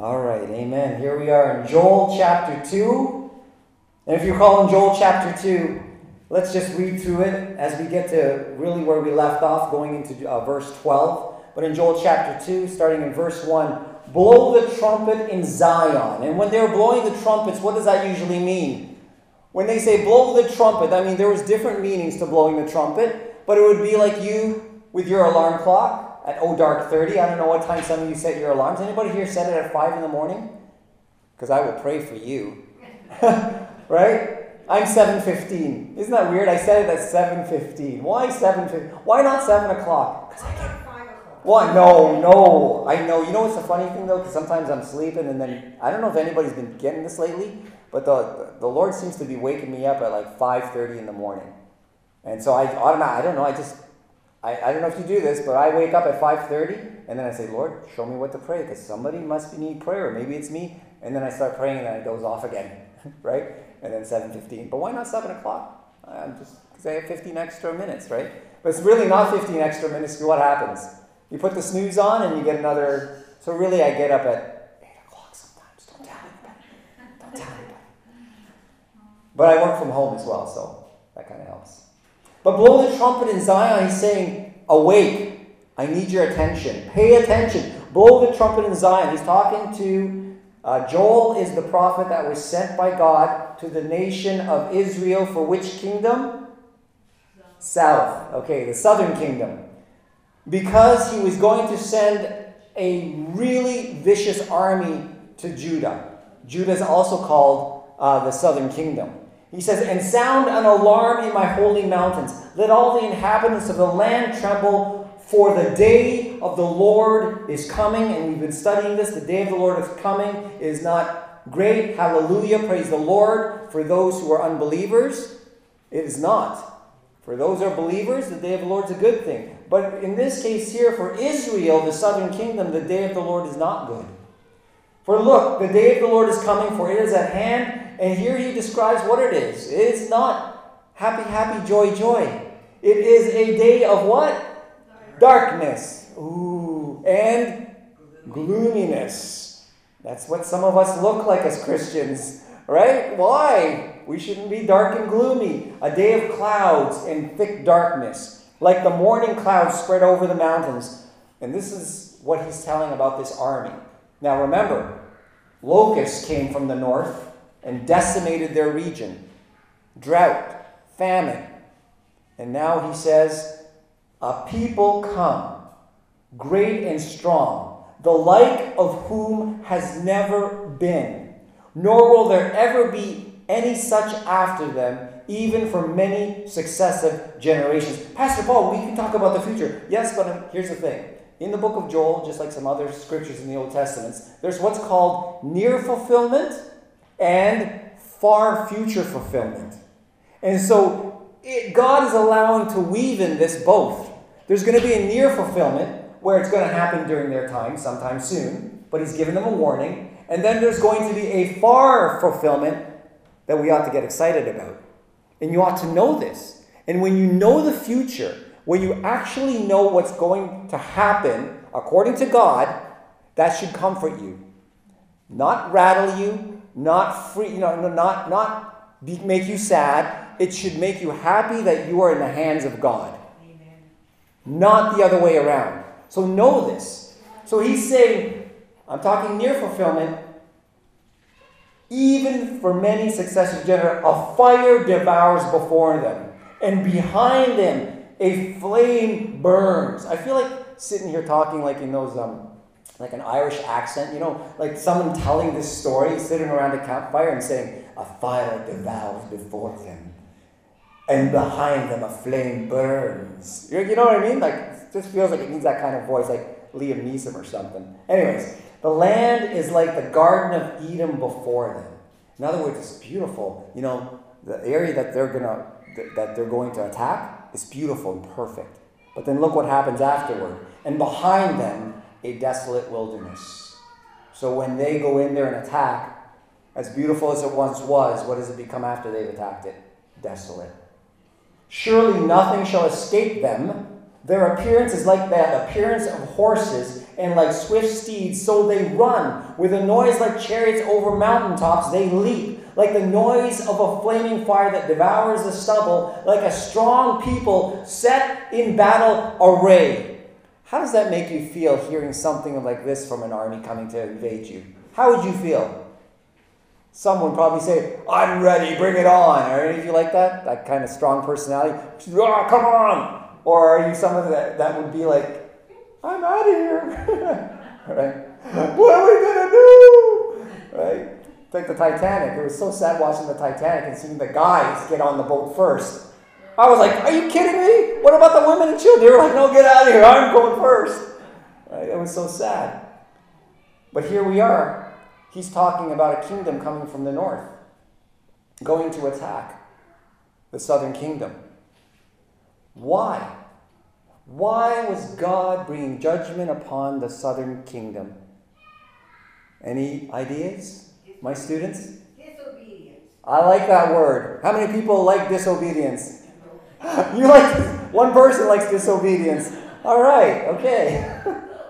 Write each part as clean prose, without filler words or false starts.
All right, amen. Here we are in Joel chapter 2. And if you're calling Joel chapter 2, let's just read through it as we get to really where we left off, going into verse 12. But in Joel chapter 2, starting in verse 1, blow the trumpet in Zion. And when they're blowing the trumpets, what does that usually mean? When they say blow the trumpet, I mean, there was different meanings to blowing the trumpet, but it would be like you with your alarm clock at dark 30. I don't know what time some of you set your alarms. Anybody here set it at 5 in the morning? Because I will pray for you. Right? I'm 7:15. Isn't that weird? I set it at 7:15. Why 7:15? Why not 7 o'clock? Because I get 5 o'clock. What? No. I know. You know what's the funny thing though? Because sometimes I'm sleeping and then, I don't know if anybody's been getting this lately, but the Lord seems to be waking me up at like 5:30 in the morning. And so I don't know, I don't know if you do this, but I wake up at 5:30 and then I say, Lord, show me what to pray because somebody must need prayer. Maybe it's me. And then I start praying and then it goes off again, right? And then 7:15. But why not 7 o'clock? Because I have 15 extra minutes, right? But it's really not 15 extra minutes. What happens? You put the snooze on and you get another. So really I get up at 8 o'clock sometimes. Don't tell anybody. But I work from home as well, so that kind of helps. But blow the trumpet in Zion, he's saying, awake, I need your attention. Pay attention. Blow the trumpet in Zion. He's talking to, Joel is the prophet that was sent by God to the nation of Israel for which kingdom? South. Okay, the southern kingdom. Because he was going to send a really vicious army to Judah. Judah is also called the southern kingdom. He says, and sound an alarm in my holy mountains. Let all the inhabitants of the land tremble, for the day of the Lord is coming. And we've been studying this. The day of the Lord is coming. It is not great. Hallelujah. Praise the Lord. For those who are unbelievers, it is not. For those who are believers, the day of the Lord is a good thing. But in this case here, for Israel, the southern kingdom, the day of the Lord is not good. For look, the day of the Lord is coming, for it is at hand. And here he describes what it is. It is not happy, happy, joy, joy. It is a day of what? Darkness. Ooh. And gloominess. That's what some of us look like as Christians. Right? Why? We shouldn't be dark and gloomy. A day of clouds and thick darkness. Like the morning clouds spread over the mountains. And this is what he's telling about this army. Now remember, locusts came from the north and decimated their region. Drought, famine. And now he says, a people come, great and strong, the like of whom has never been, nor will there ever be any such after them, even for many successive generations. Pastor Paul, we can talk about the future. Yes, but here's the thing. In the book of Joel, just like some other scriptures in the Old Testament, there's what's called near fulfillment and far future fulfillment. And so God is allowing to weave in this both. There's going to be a near fulfillment where it's going to happen during their time, sometime soon, but he's given them a warning. And then there's going to be a far fulfillment that we ought to get excited about. And you ought to know this. And when you know the future, when you actually know what's going to happen according to God, that should comfort you. Not rattle you, not make you sad. It should make you happy that you are in the hands of God. Amen. Not the other way around. So know this. So he's saying, I'm talking near fulfillment, even for many successive generations, a fire devours before them, and behind them a flame burns. I feel like sitting here talking like in those like an Irish accent, like someone telling this story, sitting around a campfire and saying, a fire devours before them, and behind them a flame burns. You know what I mean? Like, it just feels like it needs that kind of voice, like Liam Neeson or something. Anyways, the land is like the Garden of Eden before them. In other words, it's beautiful. The area that they're going to attack is beautiful and perfect. But then look what happens afterward. And behind them, a desolate wilderness. So when they go in there and attack, as beautiful as it once was, what does it become after they've attacked it? Desolate. Surely nothing shall escape them. Their appearance is like the appearance of horses, and like swift steeds, so they run. With a noise like chariots over mountaintops, they leap. Like the noise of a flaming fire that devours the stubble, like a strong people set in battle array. How does that make you feel hearing something like this from an army coming to invade you? How would you feel? Some would probably say, I'm ready, bring it on. Are any of you like that? That kind of strong personality? Oh, come on! Or are you someone that would be like, I'm out of here. Right? What are we going to do? Right? It's like the Titanic. It was so sad watching the Titanic and seeing the guys get on the boat first. I was like, are you kidding me? What about the women and children? They were like, no, get out of here. I'm going first. Right? It was so sad. But here we are. He's talking about a kingdom coming from the north, going to attack the southern kingdom. Why? Why was God bringing judgment upon the southern kingdom? Any ideas, my students? Disobedience. I like that word. How many people like disobedience? You like, one person likes disobedience. All right, okay.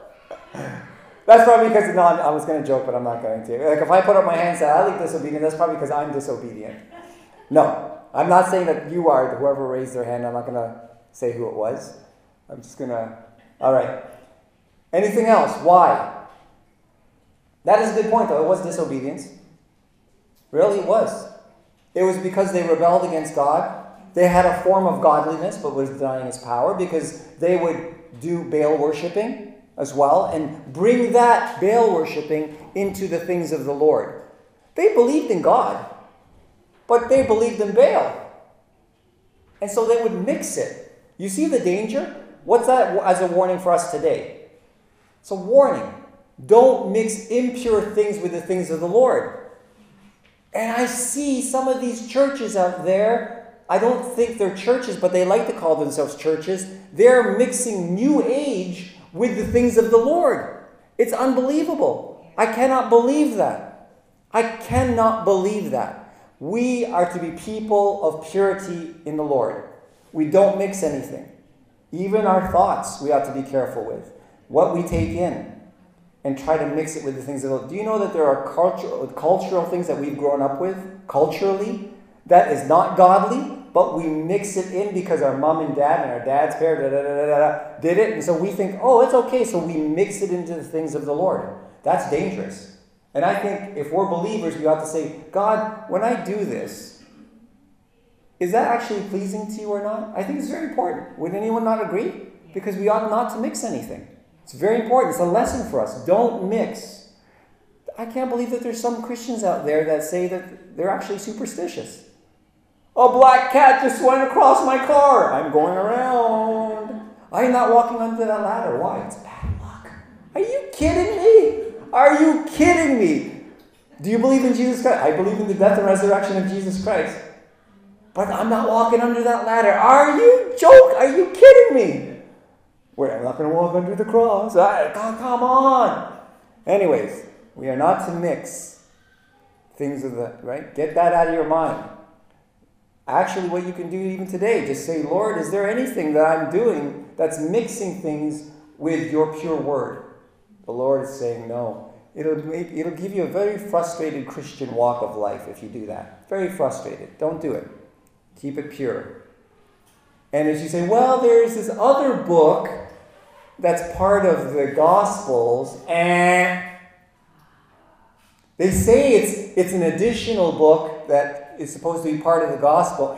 That's probably because, no, I was going to joke, but I'm not going to. Like, if I put up my hand and say, I like disobedient, that's probably because I'm disobedient. No, I'm not saying that you are, whoever raised their hand. I'm not going to say who it was. I'm just going to, all right. Anything else? Why? That is a good point, though. It was disobedience. Really, it was. It was because they rebelled against God. They had a form of godliness, but was denying his power, because they would do Baal worshiping as well, and bring that Baal worshipping into the things of the Lord. They believed in God, but they believed in Baal. And so they would mix it. You see the danger? What's that as a warning for us today? It's a warning. Don't mix impure things with the things of the Lord. And I see some of these churches out there, I don't think they're churches, but they like to call themselves churches. They're mixing New Age with the things of the Lord. It's unbelievable. I cannot believe that. I cannot believe that. We are to be people of purity in the Lord. We don't mix anything. Even our thoughts we ought to be careful with. What we take in and try to mix it with the things of the Lord. Do you know that there are cultural things that we've grown up with, culturally, that is not godly? But we mix it in because our mom and dad and our dad's parents did it. And so we think, oh, it's okay. So we mix it into the things of the Lord. That's dangerous. And I think if we're believers, we ought to say, God, when I do this, is that actually pleasing to you or not? I think it's very important. Would anyone not agree? Because we ought not to mix anything. It's very important. It's a lesson for us. Don't mix. I can't believe that there's some Christians out there that say that they're actually superstitious. A black cat just went across my car. I'm going around. I'm not walking under that ladder. Why? It's bad luck. Are you kidding me? Are you kidding me? Do you believe in Jesus Christ? I believe in the death and resurrection of Jesus Christ. But I'm not walking under that ladder. Are you joking? Are you kidding me? Wait, I'm not going to walk under the cross. Come on. Anyways, we are not to mix things of the, right? Get that out of your mind. Actually, what you can do even today, just say, Lord, is there anything that I'm doing that's mixing things with your pure word? The Lord is saying no. It'll give you a very frustrated Christian walk of life if you do that. Very frustrated. Don't do it. Keep it pure. And as you say, well, there's this other book that's part of the Gospels, and they say it's an additional book that is supposed to be part of the Gospel.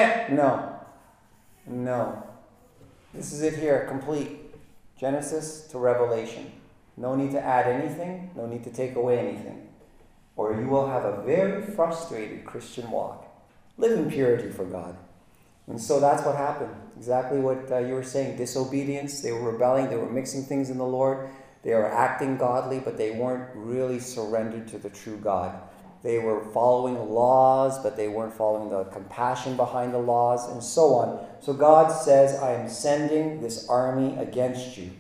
No. This is it here, complete. Genesis to Revelation. No need to add anything, no need to take away anything. Or you will have a very frustrated Christian walk. Live in purity for God. And so that's what happened. Exactly what you were saying. Disobedience. They were rebelling. They were mixing things in the Lord. They were acting godly, but they weren't really surrendered to the true God. They were following laws, but they weren't following the compassion behind the laws, and so on. So God says, I am sending this army against you.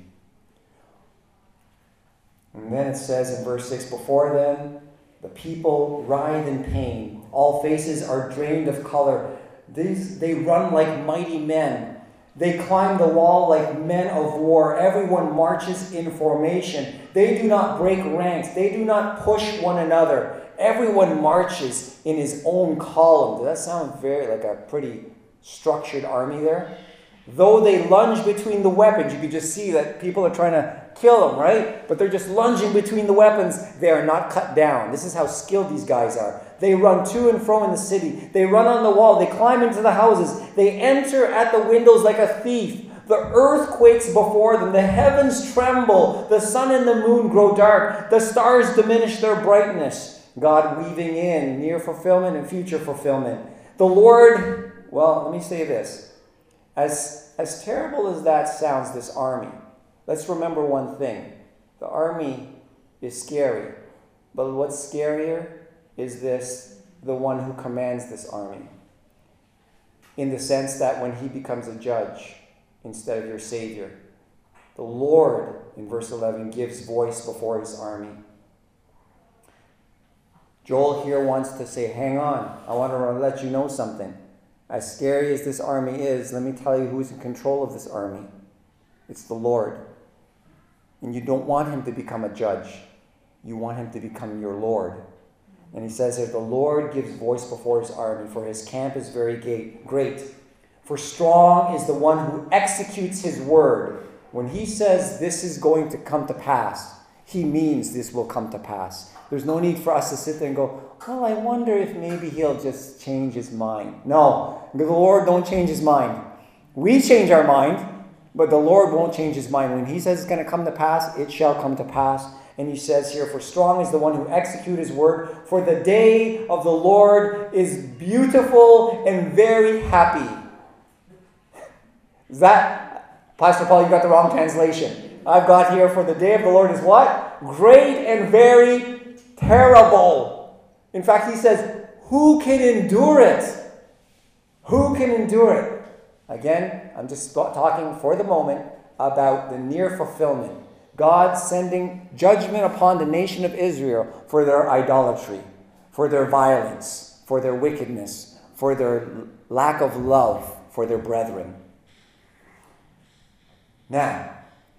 And then it says in verse 6, before them, the people writhe in pain. All faces are drained of color. They run like mighty men. They climb the wall like men of war. Everyone marches in formation. They do not break ranks. They do not push one another. Everyone marches in his own column. Does that sound very like a pretty structured army there? Though they lunge between the weapons, you can just see that people are trying to kill them, right? But they're just lunging between the weapons. They are not cut down. This is how skilled these guys are. They run to and fro in the city. They run on the wall. They climb into the houses. They enter at the windows like a thief. The earth quakes before them. The heavens tremble. The sun and the moon grow dark. The stars diminish their brightness. God weaving in near fulfillment and future fulfillment. The Lord, well, let me say this. As terrible as that sounds, this army, let's remember one thing. The army is scary. But what's scarier is the one who commands this army. In the sense that when he becomes a judge instead of your Savior, the Lord, in verse 11, gives voice before his army. Joel here wants to say, hang on, I want to let you know something. As scary as this army is, let me tell you who's in control of this army. It's the Lord. And you don't want him to become a judge. You want him to become your Lord. And he says here, the Lord gives voice before his army, for his camp is very great. For strong is the one who executes his word. When he says this is going to come to pass, he means this will come to pass. There's no need for us to sit there and go, well, I wonder if maybe he'll just change his mind. No, the Lord don't change his mind. We change our mind, but the Lord won't change his mind. When he says it's going to come to pass, it shall come to pass. And he says here, for strong is the one who executes his word, for the day of the Lord is beautiful and very happy. Is that, Pastor Paul, you got the wrong translation. I've got here, for the day of the Lord is what? Great and very terrible. In fact, he says, who can endure it? Who can endure it? Again, I'm just talking for the moment about the near fulfillment. God sending judgment upon the nation of Israel for their idolatry, for their violence, for their wickedness, for their lack of love for their brethren. Now,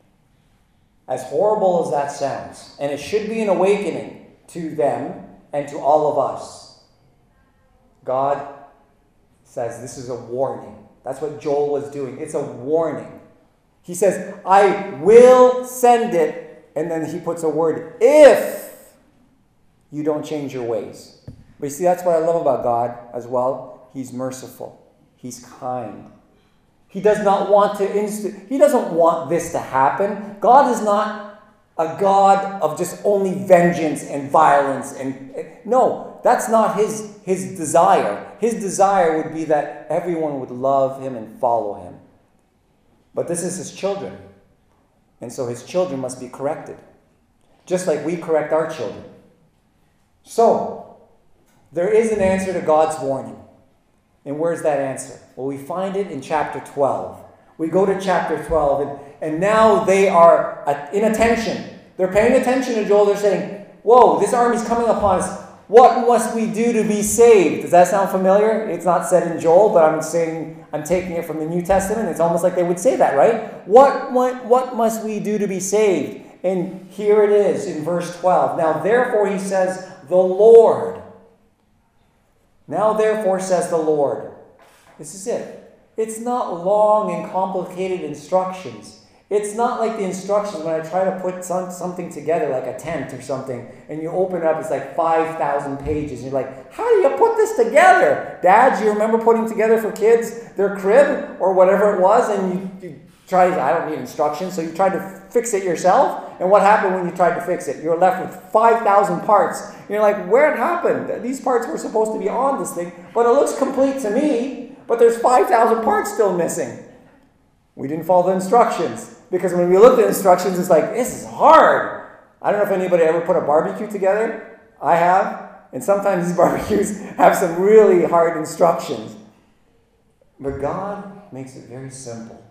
as horrible as that sounds, and it should be an awakening to them and to all of us, God says this is a warning. That's what Joel was doing. It's a warning. He says, I will send it, and then he puts a word, if you don't change your ways. But you see, that's what I love about God as well. He's merciful. He's kind. He does not want he doesn't want this to happen. God is not a God of just only vengeance and violence. No, that's not his desire. His desire would be that everyone would love him and follow him. But this is his children. And so his children must be corrected. Just like we correct our children. So, there is an answer to God's warning. And where's that answer? Well, we find it in chapter 12. We go to chapter 12, and now they are in attention. They're paying attention to Joel. They're saying, whoa, this army's coming upon us. What must we do to be saved? Does that sound familiar? It's not said in Joel, but I'm taking it from the New Testament. It's almost like they would say that, right? What must we do to be saved? And here it is in verse 12. Now therefore, he says, the Lord. Now therefore, says the Lord. This is it. It's not long and complicated instructions. It's not like the instructions when I try to put something together, like a tent or something, and you open it up, it's like 5,000 pages. And you're like, how do you put this together? Dads, you remember putting together for kids their crib or whatever it was, and you tried, I don't need instructions, so you tried to fix it yourself. And what happened when you tried to fix it? You're left with 5,000 parts. And you're like, where it happened? These parts were supposed to be on this thing, but it looks complete to me, but there's 5,000 parts still missing. We didn't follow the instructions. Because when we look at instructions, it's like, this is hard. I don't know if anybody ever put a barbecue together. I have. And sometimes these barbecues have some really hard instructions. But God makes it very simple.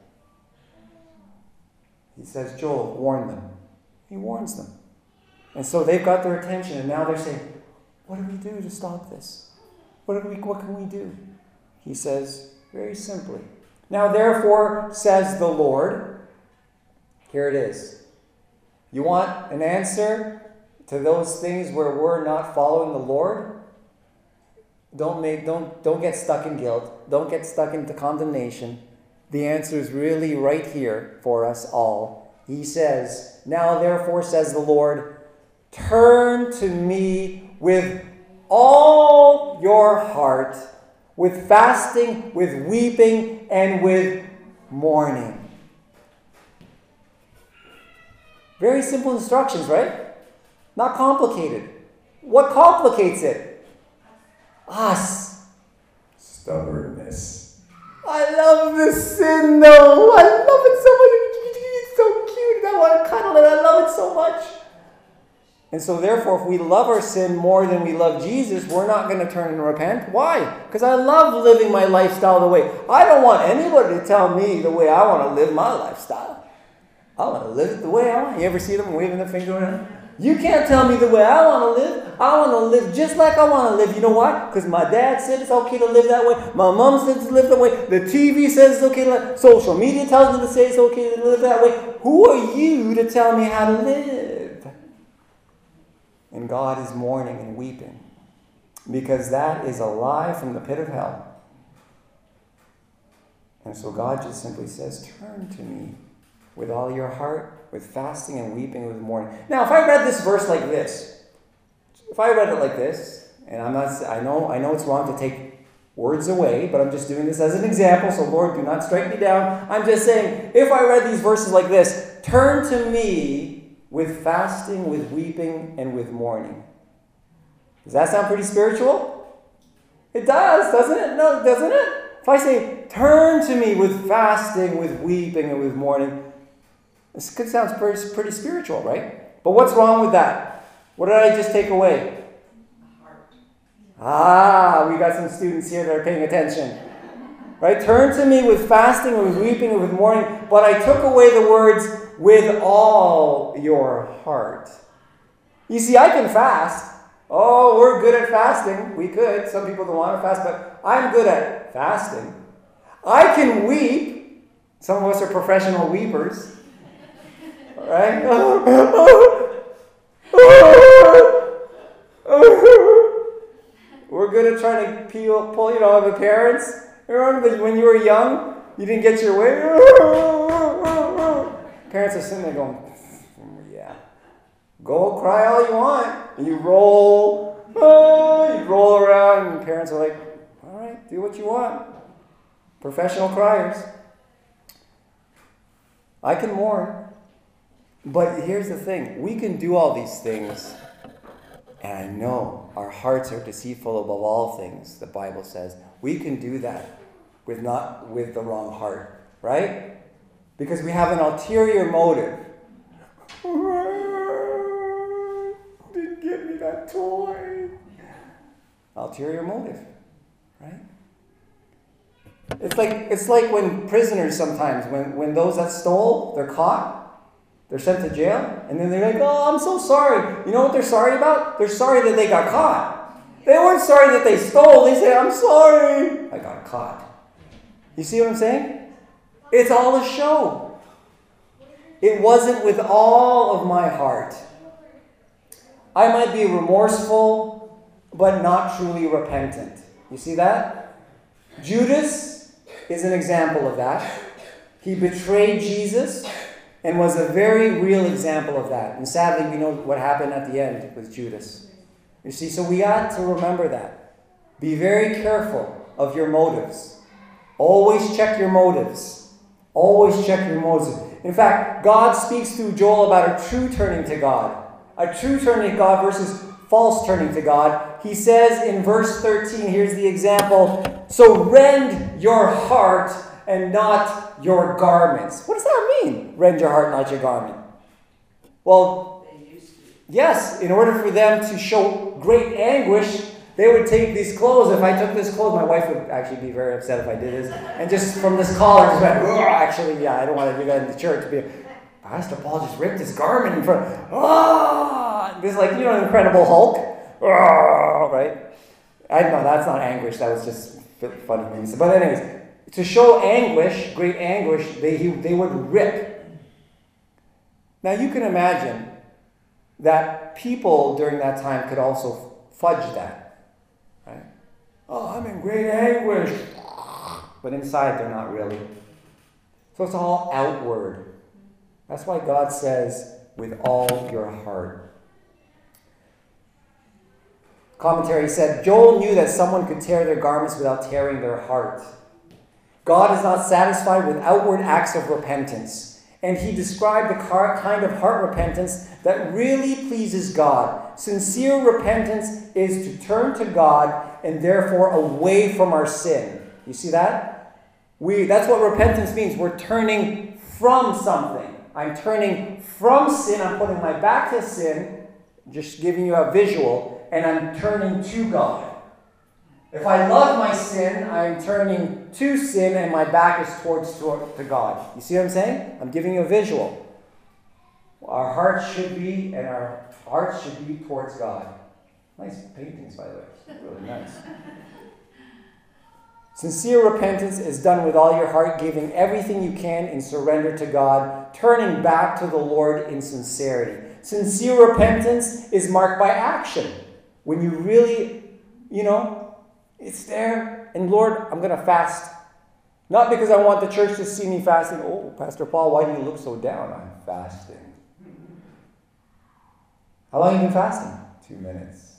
He says, Joel, warn them. He warns them. And so they've got their attention, and now they're saying, what do we do to stop this? What can we do? He says, very simply, Now therefore, says the Lord, here it is. You want an answer to those things where we're not following the Lord? Don't get stuck in guilt. Don't get stuck into condemnation. The answer is really right here for us all. He says, now therefore, says the Lord, turn to me with all your heart, with fasting, with weeping, and with mourning. Very simple instructions, right? Not complicated. What complicates it? Us. Stubbornness. I love this sin though. I love it so much. It's so cute. I want to cuddle it. I love it so much. And so therefore, if we love our sin more than we love Jesus, we're not going to turn and repent. Why? Because I love living my lifestyle the way. I don't want anybody to tell me the way I want to live my lifestyle. I want to live it the way I want. You ever see them waving their finger around? You can't tell me the way I want to live. I want to live just like I want to live. You know why? Because my dad said it's okay to live that way. My mom said to live that way. The TV says it's okay to live. Social media tells me to say it's okay to live that way. Who are you to tell me how to live? And God is mourning and weeping because that is a lie from the pit of hell. And so God just simply says, turn to me with all your heart, with fasting and weeping, with mourning. Now, if I read this verse like this, and I know it's wrong to take words away, but I'm just doing this as an example, so Lord, do not strike me down. I'm just saying, if I read these verses like this, turn to me with fasting, with weeping, and with mourning. Does that sound pretty spiritual? It does, doesn't it? No, doesn't it? If I say, turn to me with fasting, with weeping, and with mourning, this could sound pretty spiritual, right? But what's wrong with that? What did I just take away? We got some students here that are paying attention. Right? Turn to me with fasting, with weeping, with mourning. But I took away the words, with all your heart. You see, I can fast. Oh, we're good at fasting. We could. Some people don't want to fast, but I'm good at fasting. I can weep. Some of us are professional weepers. Right? We're good at trying to pull the parents. Remember when you were young, you didn't get your way? Parents are sitting there going, yeah. Go cry all you want. And you roll. You roll around, and parents are like, all right, do what you want. Professional criers. I can mourn. But here's the thing. We can do all these things. And I know our hearts are deceitful above all things, the Bible says. We can do that with the wrong heart. Right? Because we have an ulterior motive. Didn't get me that toy. Ulterior motive. Right? It's like when prisoners sometimes, when those that stole, they're caught. They're sent to jail, and then they're like, oh, I'm so sorry. You know what they're sorry about? They're sorry that they got caught. They weren't sorry that they stole. They say, I'm sorry. I got caught. You see what I'm saying? It's all a show. It wasn't with all of my heart. I might be remorseful, but not truly repentant. You see that? Judas is an example of that. He betrayed Jesus and was a very real example of that. And sadly, we know what happened at the end with Judas. You see, so we got to remember that. Be very careful of your motives. Always check your motives. Always check your motives. In fact, God speaks through Joel about a true turning to God. A true turning to God versus false turning to God. He says in verse 13, here's the example, so rend your heart and not your garments. What does that mean? Rend your heart, not your garment. Well, yes, in order for them to show great anguish, they would take these clothes. If I took this clothes, my wife would actually be very upset if I did this. And just from this collar, just went, actually, yeah, I don't want to do that in the church. Pastor Paul just ripped his garment in front. This like, Incredible Hulk. Right? I know that's not anguish. That was just funny. But anyways, To show anguish, great anguish, they would rip. Now you can imagine that people during that time could also fudge that. Right? Oh, I'm in great anguish. But inside they're not really. So it's all outward. That's why God says, with all your heart. Commentary said, Joel knew that someone could tear their garments without tearing their heart. God is not satisfied with outward acts of repentance. And he described the kind of heart repentance that really pleases God. Sincere repentance is to turn to God and therefore away from our sin. You see that? That's what repentance means. We're turning from something. I'm turning from sin. I'm putting my back to sin. Just giving you a visual. And I'm turning to God. If I love my sin, I'm turning to sin and my back is to God. You see what I'm saying? I'm giving you a visual. Our hearts should be towards God. Nice paintings, by the way. Really nice. Sincere repentance is done with all your heart, giving everything you can in surrender to God, turning back to the Lord in sincerity. Sincere repentance is marked by action. When you really, it's there. And Lord, I'm going to fast. Not because I want the church to see me fasting. Oh, Pastor Paul, why do you look so down? I'm fasting. How long have you been fasting? 2 minutes.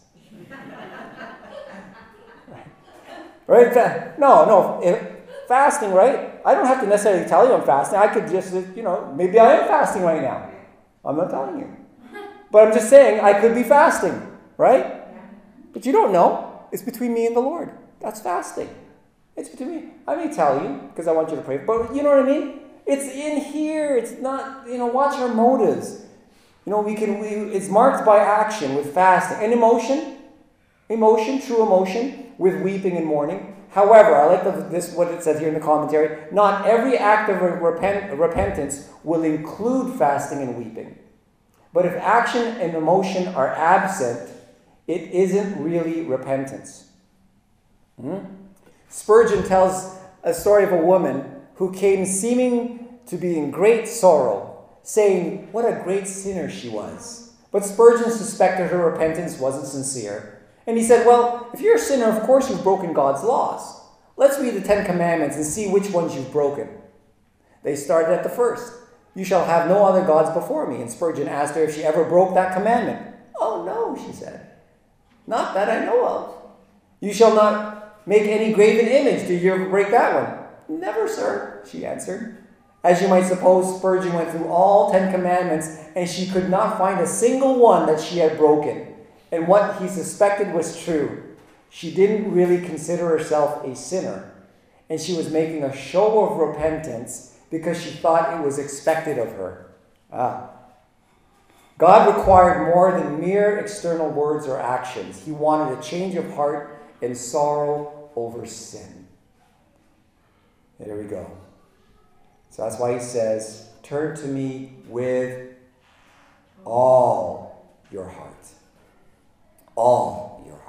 Right? No. Fasting, right? I don't have to necessarily tell you I'm fasting. I could just, maybe I am fasting right now. I'm not telling you. But I'm just saying I could be fasting, right? But you don't know. It's between me and the Lord. That's fasting. It's between me. I may tell you because I want you to pray. But you know what I mean? It's in here. It's not, watch our motives. It's marked by action with fasting. And true emotion, with weeping and mourning. However, I like what it says here in the commentary. Not every act of repentance will include fasting and weeping. But if action and emotion are absent, it isn't really repentance. Spurgeon tells a story of a woman who came seeming to be in great sorrow, saying what a great sinner she was. But Spurgeon suspected her repentance wasn't sincere. And he said, well, if you're a sinner, of course you've broken God's laws. Let's read the 10 Commandments and see which ones you've broken. They started at the first. You shall have no other gods before me. And Spurgeon asked her if she ever broke that commandment. Oh, no, she said. Not that I know of. You shall not make any graven image. Did you ever break that one? Never, sir, she answered. As you might suppose, Spurgeon went through all 10 commandments, and she could not find a single one that she had broken. And what he suspected was true. She didn't really consider herself a sinner. And she was making a show of repentance because she thought it was expected of her. God required more than mere external words or actions. He wanted a change of heart and sorrow over sin. There we go. So that's why he says, turn to me with all your heart. All your heart.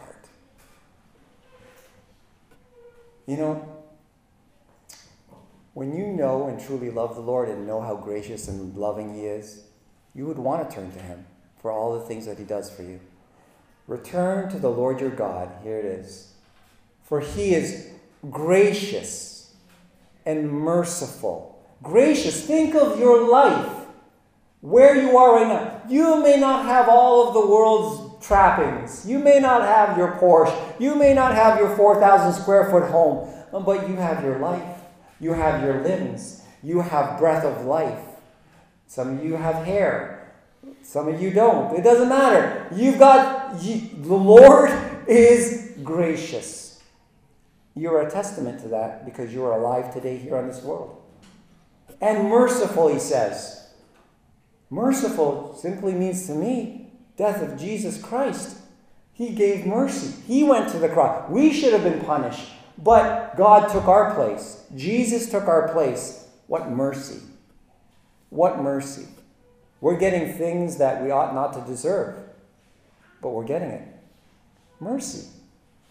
When you know and truly love the Lord and know how gracious and loving he is, you would want to turn to him for all the things that he does for you. Return to the Lord your God. Here it is. For he is gracious and merciful. Gracious. Think of your life. Where you are right now. You may not have all of the world's trappings. You may not have your Porsche. You may not have your 4,000 square foot home. But you have your life. You have your limbs. You have breath of life. Some of you have hair. Some of you don't. It doesn't matter. The Lord is gracious. You're a testament to that because you are alive today here on this world. And merciful, he says. Merciful simply means to me, death of Jesus Christ. He gave mercy. He went to the cross. We should have been punished, but God took our place. Jesus took our place. What mercy. What mercy. We're getting things that we ought not to deserve, but we're getting it. Mercy.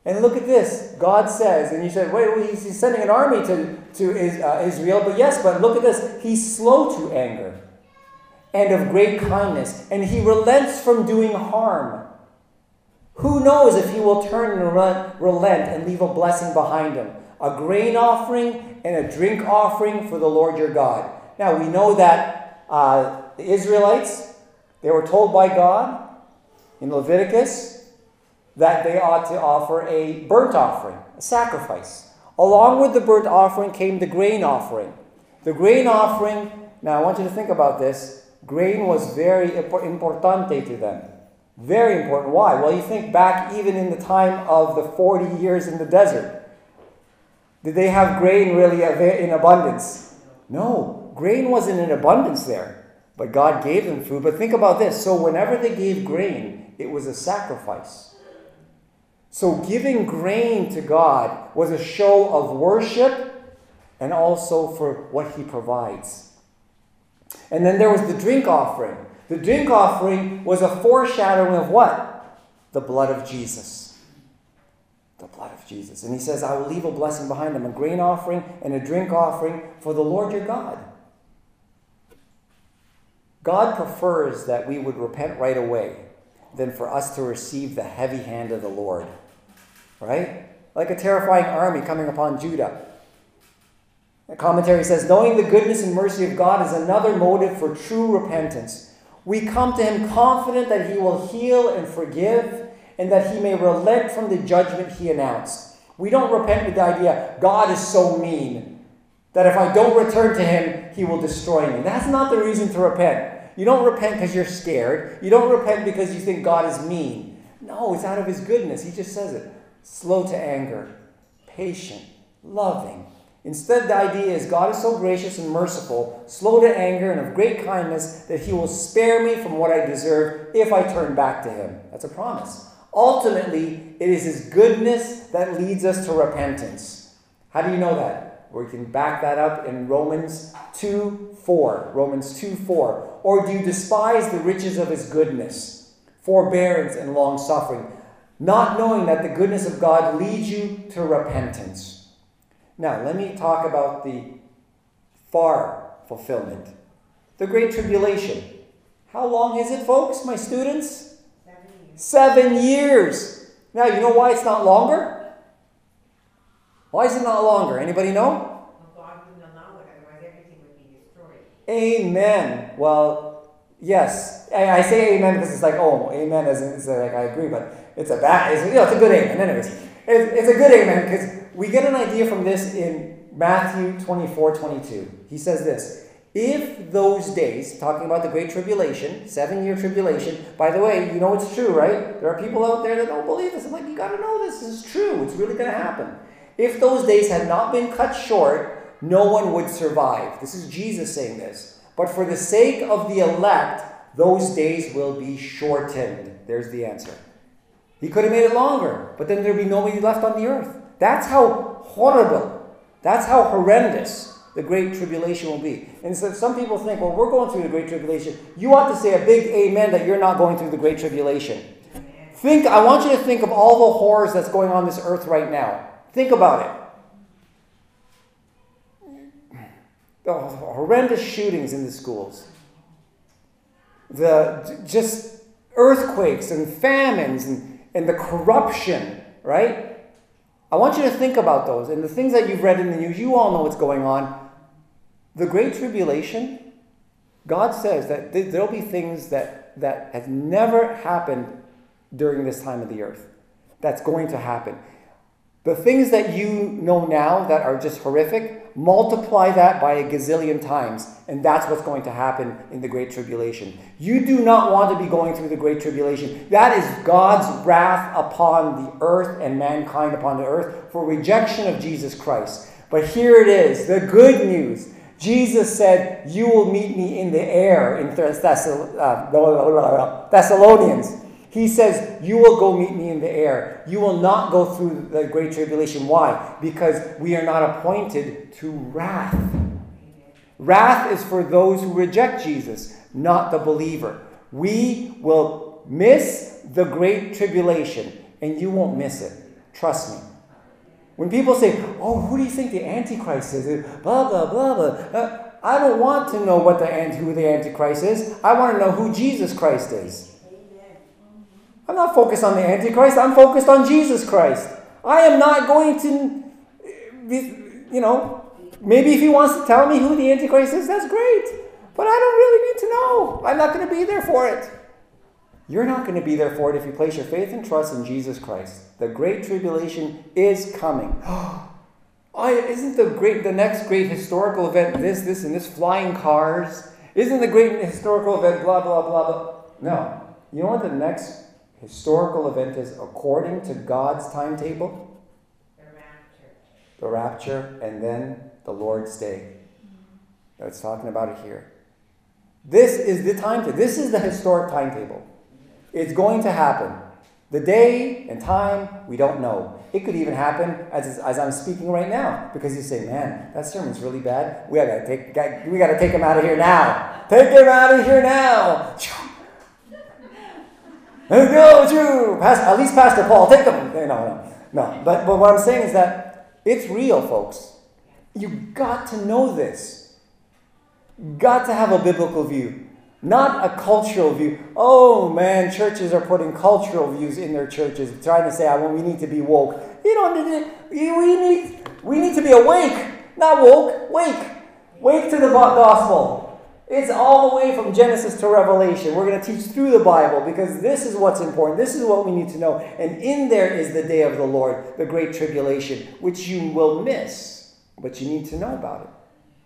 And look at this. God says, and you said, wait, he's sending an army to Israel. But yes, but look at this. He's slow to anger and of great kindness. And he relents from doing harm. Who knows if he will turn and relent and leave a blessing behind him? A grain offering and a drink offering for the Lord your God. Now, we know that the Israelites, they were told by God in Leviticus that they ought to offer a burnt offering, a sacrifice. Along with the burnt offering came the grain offering. The grain offering, now I want you to think about this, grain was very importante to them. Very important. Why? Well, you think back even in the time of the 40 years in the desert. Did they have grain really in abundance? No. Grain wasn't in abundance there. But God gave them food. But think about this. So whenever they gave grain, it was a sacrifice. So giving grain to God was a show of worship and also for what he provides. And then there was the drink offering. The drink offering was a foreshadowing of what? The blood of Jesus. The blood of Jesus. And he says, I will leave a blessing behind him, a grain offering and a drink offering for the Lord your God. God prefers that we would repent right away than for us to receive the heavy hand of the Lord. Right? Like a terrifying army coming upon Judah. The commentary says, knowing the goodness and mercy of God is another motive for true repentance. We come to him confident that he will heal and forgive, and that he may relent from the judgment he announced. We don't repent with the idea, God is so mean, that if I don't return to him, he will destroy me. That's not the reason to repent. You don't repent because you're scared. You don't repent because you think God is mean. No, it's out of his goodness. He just says it. Slow to anger, patient, loving. Instead, the idea is God is so gracious and merciful, slow to anger and of great kindness that he will spare me from what I deserve if I turn back to him. That's a promise. Ultimately, it is his goodness that leads us to repentance. How do you know that? We can back that up in Romans 2:4. Romans 2:4. Or do you despise the riches of his goodness, forbearance and long-suffering, not knowing that the goodness of God leads you to repentance? Now, let me talk about the far fulfillment. The Great Tribulation. How long is it, folks, my students? 7 years. Now, you know why it's not longer? Why is it not longer? Anybody know? Well, God wouldn't allow it, otherwise everything would be destroyed. Amen. Well, yes. I say amen because it's like, oh, amen it's like I agree, but it's a good amen. Anyways, it's a good amen because we get an idea from this in Matthew 24:22. He says this, if those days, talking about the Great Tribulation, 7-year tribulation, by the way, you know it's true, right? There are people out there that don't believe this. I'm like, you got to know this is true. It's really going to happen. If those days had not been cut short, no one would survive. This is Jesus saying this. But for the sake of the elect, those days will be shortened. There's the answer. He could have made it longer, but then there'd be nobody left on the earth. That's how horrible, that's how horrendous the Great Tribulation will be. And so some people think, well, we're going through the Great Tribulation. You ought to say a big amen that you're not going through the Great Tribulation. I want you to think of all the horrors that's going on this earth right now. Think about it. The horrendous shootings in the schools. The just earthquakes and famines and the corruption, right? I want you to think about those. And the things that you've read in the news, you all know what's going on. The Great Tribulation, God says that there'll be things that have never happened during this time of the earth. That's going to happen. The things that you know now that are just horrific, multiply that by a gazillion times, and that's what's going to happen in the Great Tribulation. You do not want to be going through the Great Tribulation. That is God's wrath upon the earth and mankind upon the earth for rejection of Jesus Christ. But here it is, the good news. Jesus said, you will meet me in the air in Thessalonians. He says, you will go meet me in the air. You will not go through the Great Tribulation. Why? Because we are not appointed to wrath. Wrath is for those who reject Jesus, not the believer. We will miss the Great Tribulation, and you won't miss it. Trust me. When people say, oh, who do you think the Antichrist is? Blah, blah, blah, blah. I don't want to know who the Antichrist is. I want to know who Jesus Christ is. I'm not focused on the Antichrist. I'm focused on Jesus Christ. I am not going to, maybe if he wants to tell me who the Antichrist is, that's great. But I don't really need to know. I'm not going to be there for it. You're not going to be there for it if you place your faith and trust in Jesus Christ. The Great Tribulation is coming. Isn't the next great historical event this, and this, flying cars? Isn't the great historical event blah, blah, blah, blah? No. You know what the next historical event is according to God's timetable? The rapture, and then the Lord's Day. It's talking about it here. This is the timetable. This is the historic timetable. It's going to happen. The day and time, we don't know. It could even happen as I'm speaking right now. Because you say, man, that sermon's really bad. We got to take him out of here now. Take him out of here now. Let's go, at least Pastor Paul, take him. No. But what I'm saying is that it's real, folks. You've got to know this. You've got to have a biblical view. Not a cultural view. Oh man, churches are putting cultural views in their churches, trying to say, we need to be woke. You don't need to. We need to be awake, not woke. Wake to the gospel. It's all the way from Genesis to Revelation. We're going to teach through the Bible because this is what's important. This is what we need to know. And in there is the day of the Lord, the Great Tribulation, which you will miss, but you need to know about it.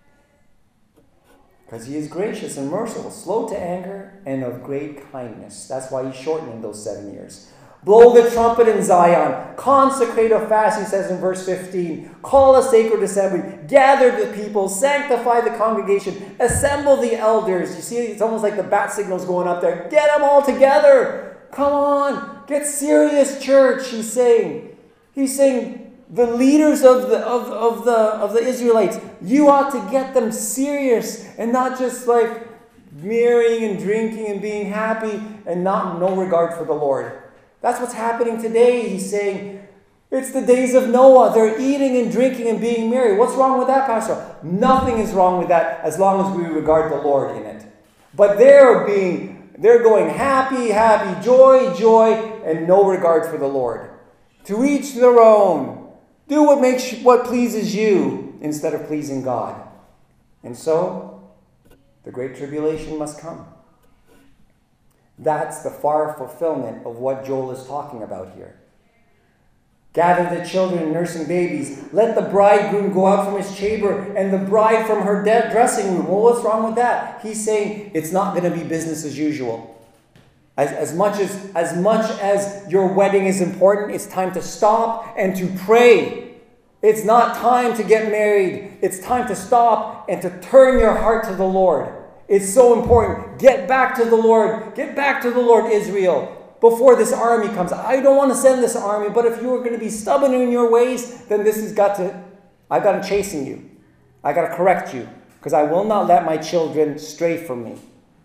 Because he is gracious and merciful, slow to anger, and of great kindness. That's why he's shortening those 7 years. Blow the trumpet in Zion. Consecrate a fast, he says in verse 15. Call a sacred assembly. Gather the people. Sanctify the congregation. Assemble the elders. You see, it's almost like the bat signal's going up there. Get them all together. Come on. Get serious, church, he's saying. He's saying, the leaders of the Israelites, you ought to get them serious and not just like marrying and drinking and being happy and no regard for the Lord. That's what's happening today. He's saying it's the days of Noah. They're eating and drinking and being merry. What's wrong with that, Pastor? Nothing is wrong with that as long as we regard the Lord in it. But they're going happy, joy, and no regard for the Lord. To each their own. Do what pleases you instead of pleasing God. And so, the Great Tribulation must come. That's the far fulfillment of what Joel is talking about here. Gather the children nursing babies. Let the bridegroom go out from his chamber and the bride from her dressing room. Well, what's wrong with that? He's saying it's not going to be business as usual. As much as your wedding is important, it's time to stop and to pray. It's not time to get married. It's time to stop and to turn your heart to the Lord. It's so important. Get back to the Lord. Get back to the Lord, Israel, before this army comes. I don't want to send this army, but if you are going to be stubborn in your ways, then I've got to chasten you. I got to correct you, because I will not let my children stray from me.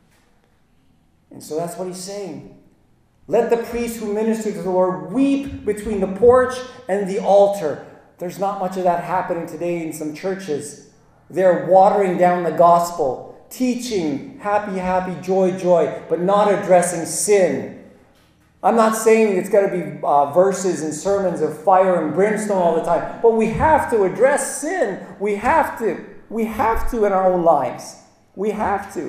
And so that's what he's saying. Let the priests who minister to the Lord weep between the porch and the altar. There's not much of that happening today in some churches. They're watering down the gospel, teaching happy, joy, but not addressing sin. I'm not saying it's got to be verses and sermons of fire and brimstone all the time, but we have to address sin. We have to in our own lives. We have to.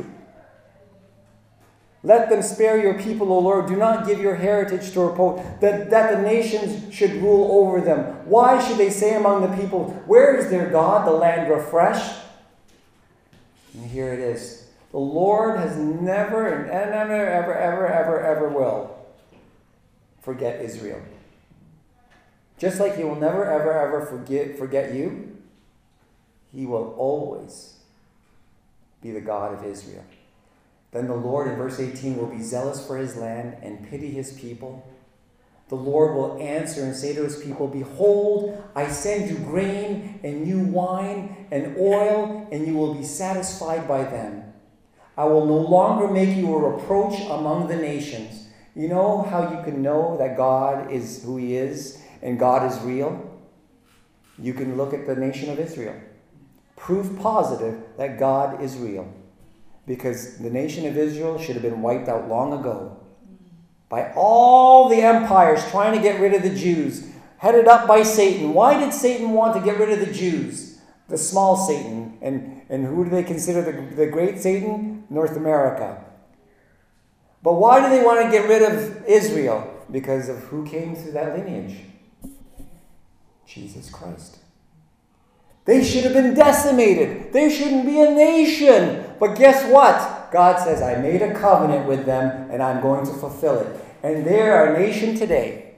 Let them spare your people, O Lord. Do not give your heritage to reproach, that the nations should rule over them. Why should they say among the people, where is their God, the land refreshed? And here it is. The Lord has never and ever will forget Israel. Just like he will never ever forget you, he will always be the God of Israel. Then the Lord, in verse 18, will be zealous for his land and pity his people. The Lord will answer and say to his people, behold, I send you grain and new wine and oil, and you will be satisfied by them. I will no longer make you a reproach among the nations. You know how you can know that God is who he is? and God is real, you can look at the nation of Israel. Proof positive that God is real. Because the nation of Israel should have been wiped out long ago by all the empires trying to get rid of the Jews, headed up by Satan. Why did Satan want to get rid of the Jews? The small Satan. And who do they consider the great Satan? North America. But why do they want to get rid of Israel? Because of who came through that lineage? Jesus Christ. They should have been decimated. There shouldn't be a nation. But guess what? God says, I made a covenant with them and I'm going to fulfill it. And they're our nation today.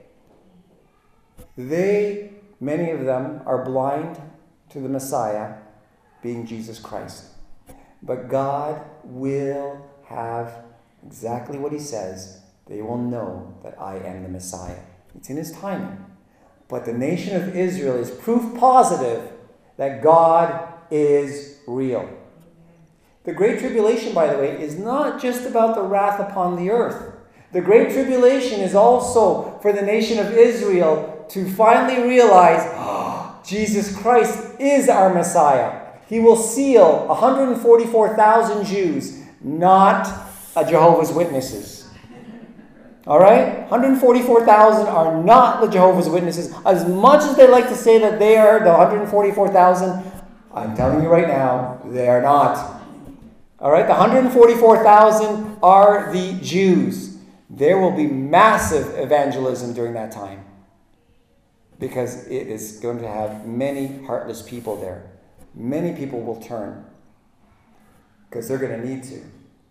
Many of them are blind to the Messiah, being Jesus Christ. But God will have exactly what he says. They will know that I am the Messiah. It's in his timing. But the nation of Israel is proof positive that God is real. The Great Tribulation, by the way, is not just about the wrath upon the earth. The Great Tribulation is also for the nation of Israel to finally realize, Jesus Christ is our Messiah. He will seal 144,000 Jews, not Jehovah's Witnesses. All right? 144,000 are not the Jehovah's Witnesses. As much as they like to say that they are the 144,000, I'm telling you right now, they are not. All right? The 144,000 are the Jews. There will be massive evangelism during that time because it is going to have many heartless people there. Many people will turn because they're going to need to.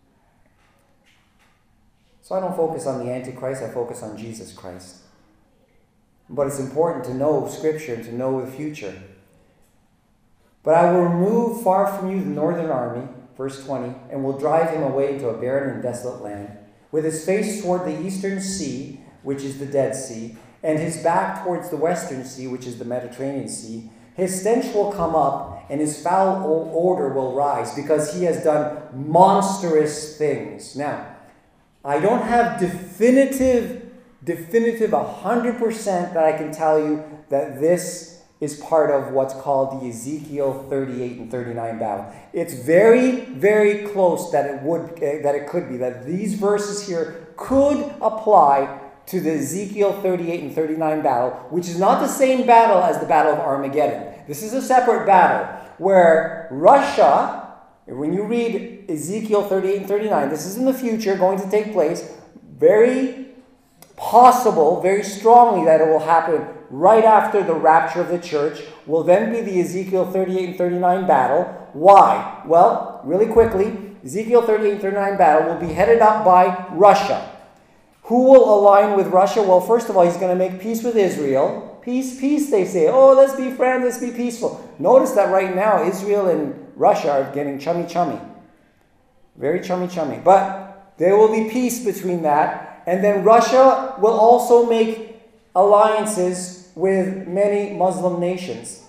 So I don't focus on the Antichrist, I focus on Jesus Christ. But it's important to know Scripture and to know the future. But I will remove far from you the northern army, verse 20, and will drive him away into a barren and desolate land, with his face toward the eastern sea, which is the Dead Sea, and his back towards the western sea, which is the Mediterranean Sea. His stench will come up, and his foul odor will rise, because he has done monstrous things. Now, I don't have definitive 100% that I can tell you that this is part of what's called the Ezekiel 38 and 39 battle. It's very, very close that it could be, that these verses here could apply to the Ezekiel 38 and 39 battle, which is not the same battle as the Battle of Armageddon. This is a separate battle where Russia, when you read Ezekiel 38 and 39, this is in the future going to take place. Very possible, very strongly that it will happen right after the rapture of the church. Will then be the Ezekiel 38 and 39 battle. Why? Well, really quickly, Ezekiel 38 and 39 battle will be headed up by Russia. Who will align with Russia? Well, first of all, he's going to make peace with Israel. Peace, peace, they say. Oh, let's be friends, let's be peaceful. Notice that right now, Israel and Russia are getting chummy-chummy. Very chummy-chummy. But there will be peace between that. And then Russia will also make alliances with many Muslim nations.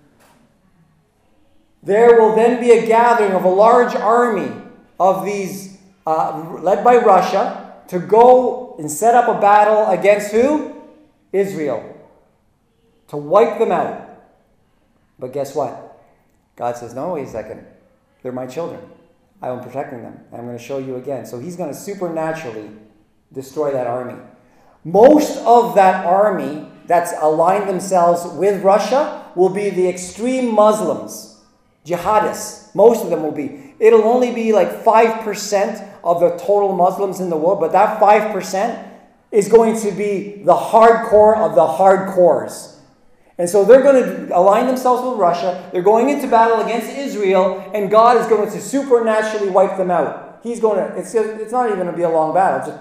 There will then be a gathering of a large army of these, led by Russia, to go and set up a battle against who? Israel. To wipe them out. But guess what? God says, no, wait a second. They're my children. I am protecting them. I'm going to show you again. So he's going to supernaturally destroy that army. Most of that army that's aligned themselves with Russia will be the extreme Muslims, jihadists. Most of them will be. It'll only be like 5% of the total Muslims in the world, but that 5% is going to be the hardcore of the hardcores. And so they're going to align themselves with Russia. They're going into battle against Israel, and God is going to supernaturally wipe them out. He's going to, it's not even going to be a long battle.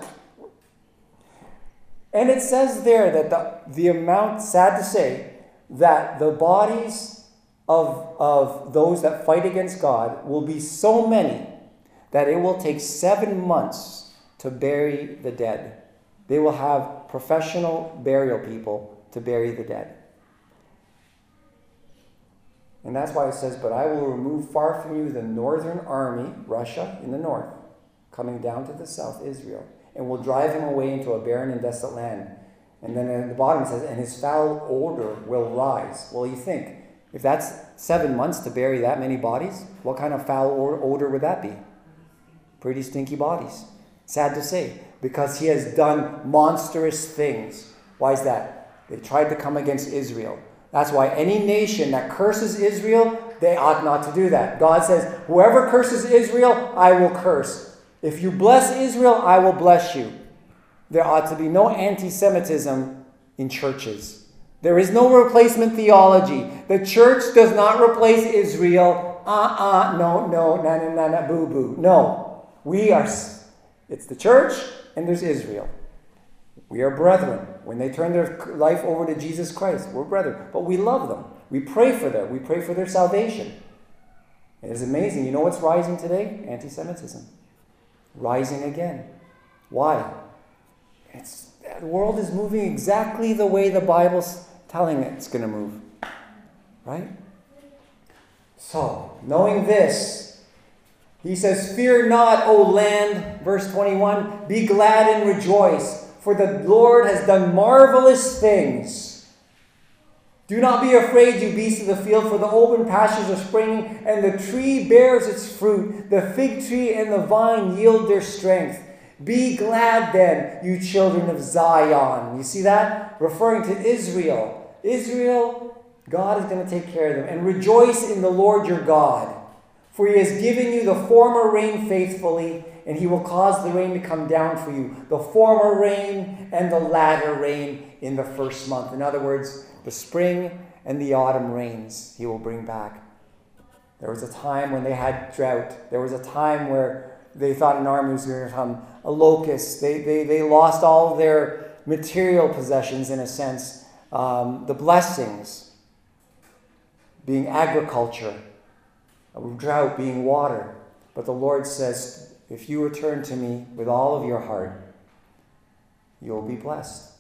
And it says there that the amount, sad to say, that the bodies of those that fight against God will be so many that it will take 7 months to bury the dead. They will have professional burial people to bury the dead. And that's why it says, but I will remove far from you the northern army, Russia in the north, coming down to the south, Israel, and will drive him away into a barren and desolate land. And then at the bottom it says, and his foul odor will rise. Well, you think, if that's 7 months to bury that many bodies, what kind of foul odor would that be? Pretty stinky bodies. Sad to say, because he has done monstrous things. Why is that? They tried to come against Israel. That's why any nation that curses Israel, they ought not to do that. God says, whoever curses Israel, I will curse. If you bless Israel, I will bless you. There ought to be no anti-Semitism in churches. There is no replacement theology. The church does not replace Israel. No, boo-boo. No. It's the church and there's Israel. We are brethren. When they turn their life over to Jesus Christ, we're brethren. But we love them. We pray for them. We pray for their salvation. It is amazing. You know what's rising today? Anti-Semitism. Rising again. Why? The world is moving exactly the way the Bible's telling it it's going to move. Right? So, knowing this, he says, fear not, O land, verse 21, be glad and rejoice, for the Lord has done marvelous things. Do not be afraid, you beasts of the field, for the open pastures are springing, and the tree bears its fruit. The fig tree and the vine yield their strength. Be glad then, you children of Zion. You see that? Referring to Israel. Israel, God is going to take care of them. And rejoice in the Lord your God. For he has given you the former rain faithfully, and he will cause the rain to come down for you. The former rain and the latter rain in the first month. In other words, the spring and the autumn rains he will bring back. There was a time when they had drought. There was a time where they thought an army was going to come. A locust. They lost all of their material possessions in a sense. The blessings being agriculture. A drought being water. But the Lord says, if you return to me with all of your heart, you'll be blessed.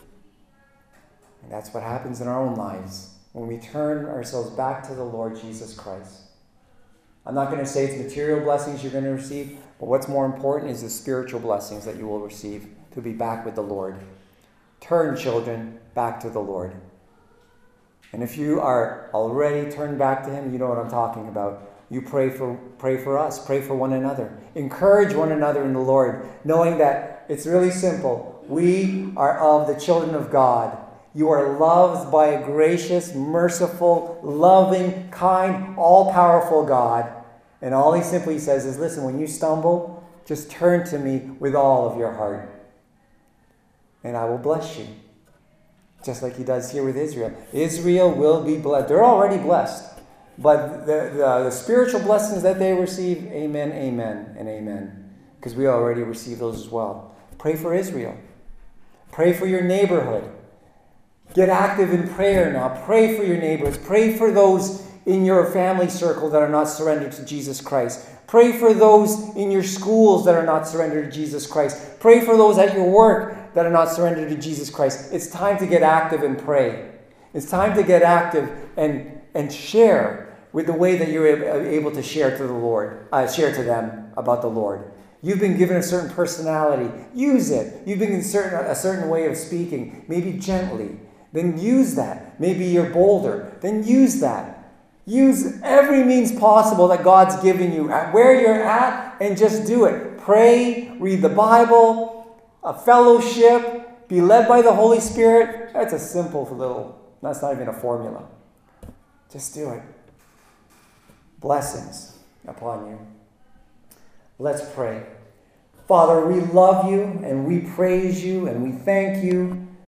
And that's what happens in our own lives when we turn ourselves back to the Lord Jesus Christ. I'm not going to say it's material blessings you're going to receive, but what's more important is the spiritual blessings that you will receive to be back with the Lord. Turn, children, back to the Lord. And if you are already turned back to him, you know what I'm talking about. You pray for us, pray for one another. Encourage one another in the Lord, knowing that it's really simple. We are of the children of God. You are loved by a gracious, merciful, loving, kind, all-powerful God. And all he simply says is, listen, when you stumble, just turn to me with all of your heart. And I will bless you. Just like he does here with Israel. Israel will be blessed. They're already blessed. But the spiritual blessings that they receive, amen, amen, and amen. Because we already receive those as well. Pray for Israel. Pray for your neighborhood. Get active in prayer now. Pray for your neighbors. Pray for those in your family circle that are not surrendered to Jesus Christ. Pray for those in your schools that are not surrendered to Jesus Christ. Pray for those at your work that are not surrendered to Jesus Christ. It's time to get active and pray. It's time to get active and share with the way that you're able to share to the Lord, share to them about the Lord. You've been given a certain personality. Use it. You've been given a certain way of speaking, maybe gently. Then use that. Maybe you're bolder. Then use that. Use every means possible that God's given you at where you're at and just do it. Pray, read the Bible, a fellowship, be led by the Holy Spirit. That's a simple little, that's not even a formula. Just do it. Blessings upon you. Let's pray. Father, we love you and we praise you and we thank you